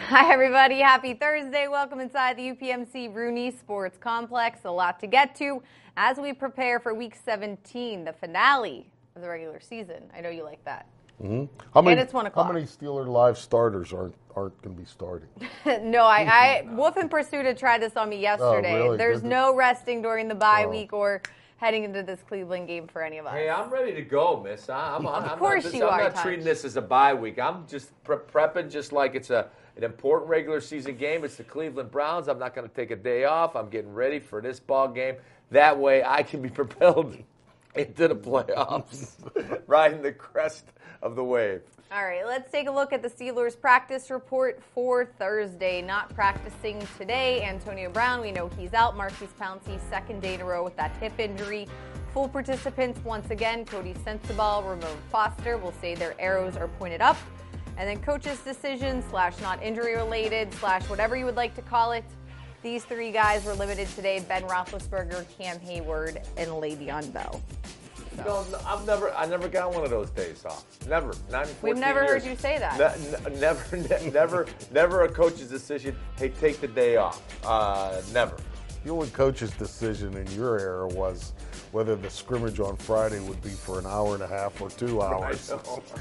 Hi, everybody. Happy Thursday. Welcome inside the UPMC Rooney Sports Complex. A lot to get to as we prepare for Week 17, the finale of the regular season. I know you like that. Mm-hmm. And it's 1 o'clock. How many Steeler Live starters aren't going to be starting? No, Wolf and Pursuit had tried this on me yesterday. Oh, really? There's no resting during the bye week or heading into this Cleveland game for any of us. Hey, I'm ready to go, miss. I'm not treating this as a bye week. I'm just prepping just like it's an important regular season game. It's the Cleveland Browns. I'm not going to take a day off. I'm getting ready for this ball game. That way I can be propelled into the playoffs, riding the crest of the wave. All right, let's take a look at the Steelers practice report for Thursday. Not practicing today, Antonio Brown, we know he's out. Marquise Pouncey, second day in a row with that hip injury. Full participants once again, Cody Sensabaugh, Ramon Foster. We'll say their arrows are pointed up. And then coach's decision / not injury related / whatever you would like to call it. These three guys were limited today: Ben Roethlisberger, Cam Hayward, and Le'Veon Bell. No, I never got one of those days off. Never. Not in 14 We've never years. heard you say that. Never a coach's decision. Hey, take the day off. Never. The only coach's decision in your era was whether the scrimmage on Friday would be for an hour and a half or 2 hours.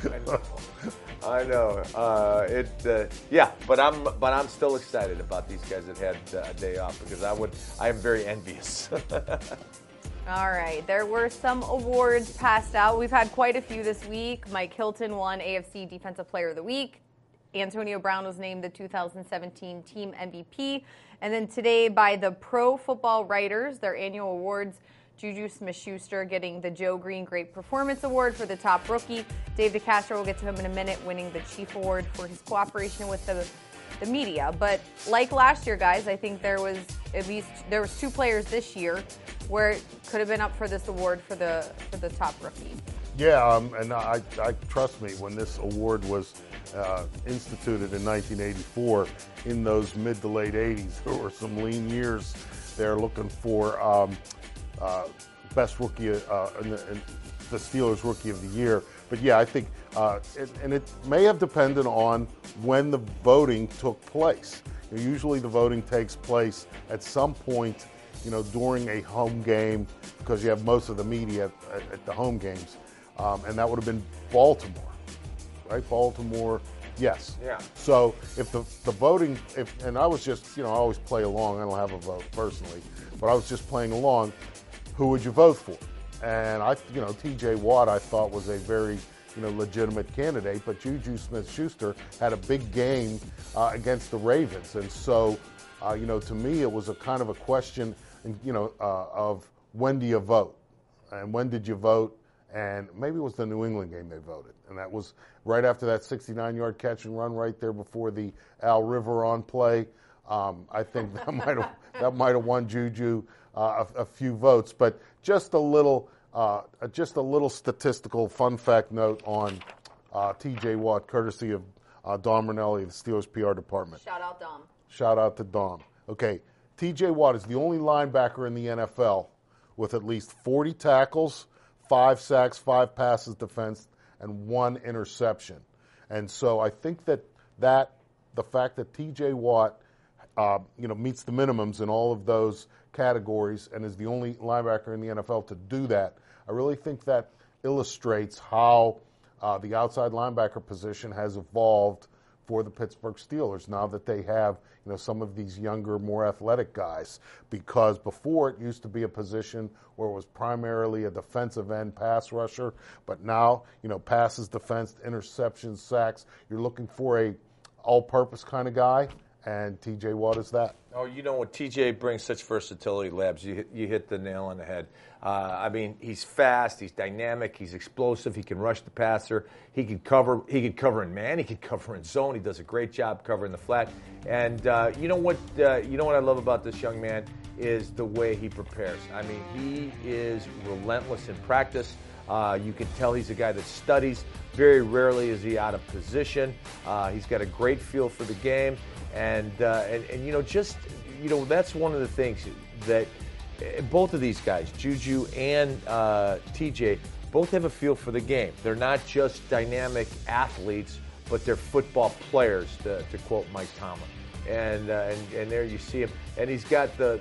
I know. But I'm still excited about these guys that had a day off because I am very envious. All right, there were some awards passed out. We've had quite a few this week. Mike Hilton won AFC Defensive Player of the Week. Antonio Brown was named the 2017 Team MVP. And then today by the Pro Football Writers, their annual awards, Juju Smith-Schuster getting the Joe Green Great Performance Award for the top rookie. Dave DeCastro, we'll get to him in a minute, winning the Chief Award for his cooperation with the media. But like last year, guys, I think there was two players this year where it could have been up for this award for the top rookie. Yeah, and I trust me, when this award was instituted in 1984, in those mid to late 80s, there were some lean years. They're looking for best rookie in the Steelers Rookie of the Year. But yeah, I think, and it may have depended on when the voting took place. Usually the voting takes place at some point, during a home game, because you have most of the media at the home games. And that would have been Baltimore, right? Baltimore, yes. Yeah. So if the voting, and I was just, I always play along. I don't have a vote personally, but I was just playing along. Who would you vote for? And T.J. Watt I thought was a very, legitimate candidate, but Juju Smith-Schuster had a big game against the Ravens. And so, to me, it was a kind of a question, of when do you vote? And when did you vote? And maybe it was the New England game they voted. And that was right after that 69-yard catch and run right there before the Al Riveron play. I think that might have won Juju a few votes. But just a little statistical fun fact note on T.J. Watt, courtesy of Dom Rinelli of the Steelers PR department. Shout out, Dom. Shout out to Dom. Okay, T.J. Watt is the only linebacker in the NFL with at least 40 tackles, 5 sacks, 5 passes defensed, and 1 interception. And so I think that the fact that T.J. Watt, meets the minimums in all of those categories and is the only linebacker in the NFL to do that, I really think that illustrates how the outside linebacker position has evolved for the Pittsburgh Steelers now that they have, some of these younger, more athletic guys. Because before it used to be a position where it was primarily a defensive end pass rusher, but now, passes, defense, interceptions, sacks, you're looking for a all-purpose kind of guy, and T.J. Watt is that. Oh, what T.J. brings such versatility, Labs. You hit the nail on the head. He's fast, he's dynamic, he's explosive, he can rush the passer, he can cover in man, he can cover in zone. He does a great job covering the flat. And you know what I love about this young man is the way he prepares. He is relentless in practice. You can tell he's a guy that studies. Very rarely is he out of position. He's got a great feel for the game. And that's one of the things that both of these guys, Juju and TJ, both have a feel for the game. They're not just dynamic athletes, but they're football players, to quote Mike Tomlin. And there you see him, and he's got the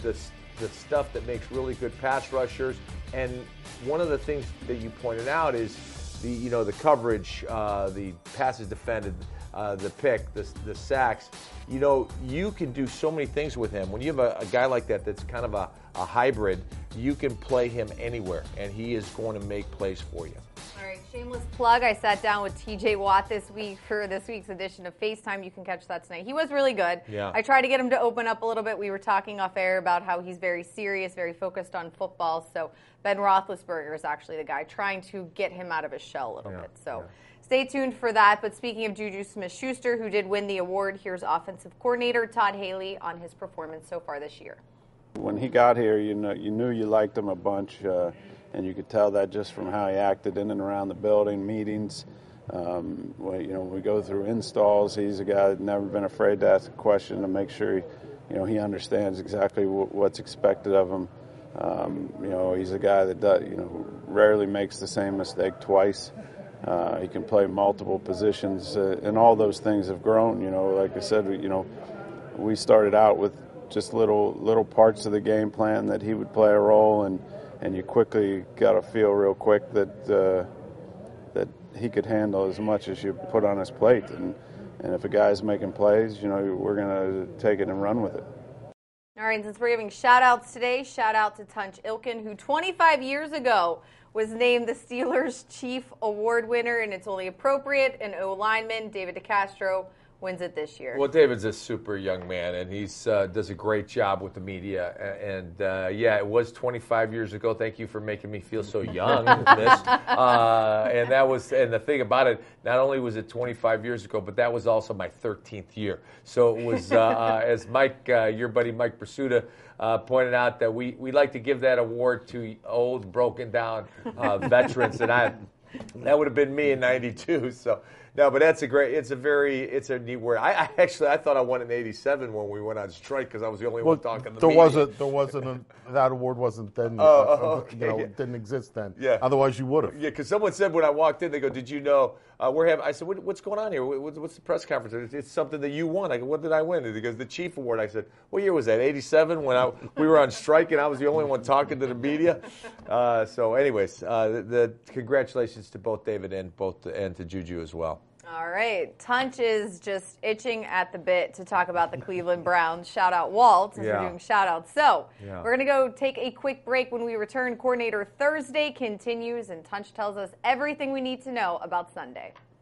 stuff that makes really good pass rushers. And one of the things that you pointed out is the coverage, the passes defended, the pick, the sacks. You can do so many things with him. When you have a guy like that that's kind of a hybrid, you can play him anywhere, and he is going to make plays for you. All right, shameless plug. I sat down with TJ Watt this week for this week's edition of FaceTime. You can catch that tonight. He was really good. Yeah. I tried to get him to open up a little bit. We were talking off air about how he's very serious, very focused on football. So Ben Roethlisberger is actually the guy trying to get him out of his shell a little bit. So stay tuned for that. But speaking of Juju Smith-Schuster, who did win the award, here's offensive coordinator Todd Haley on his performance so far this year. When he got here, you knew you liked him a bunch. And you could tell that just from how he acted in and around the building, meetings. When we go through installs, he's a guy that's never been afraid to ask a question to make sure he understands exactly what's expected of him. He's a guy that rarely makes the same mistake twice. He can play multiple positions, and all those things have grown. Like I said, we started out with just little parts of the game plan that he would play a role, and you quickly got to feel real quick that he could handle as much as you put on his plate. And if a guy's making plays, we're going to take it and run with it. All right, since we're giving shout-outs today, shout-out to Tunch Ilkin, who 25 years ago was named the Steelers' Chief Award winner, and it's only appropriate an O-lineman, David DeCastro, wins it this year. Well, David's a super young man, and he's does a great job with the media. And it was 25 years ago. Thank you for making me feel so young, Miss. And the thing about it, not only was it 25 years ago, but that was also my 13th year. So it was, as Mike, your buddy Mike Pursuta, pointed out, that we like to give that award to old, broken down veterans, and that would have been me in '92. So. No, but it's a neat word. I thought I won in '87 when we went on strike because I was the only one talking to the media. That award wasn't then. Okay. Didn't exist then. Yeah. Otherwise, you would have. Yeah, because someone said when I walked in, they go, "Did you know we're having?" I said, "What's going on here? What's the press conference?" It's something that you won. I go, "What did I win?" He goes, "The Chief Award." I said, "What year was that? '87 when we were on strike and I was the only one talking to the media." Anyways, the congratulations to both David and to Juju as well. All right. Tunch is just itching at the bit to talk about the Cleveland Browns. Shout out Walt, as we're doing shout outs. So we're going to go take a quick break. When we return, Coordinator Thursday continues, and Tunch tells us everything we need to know about Sunday.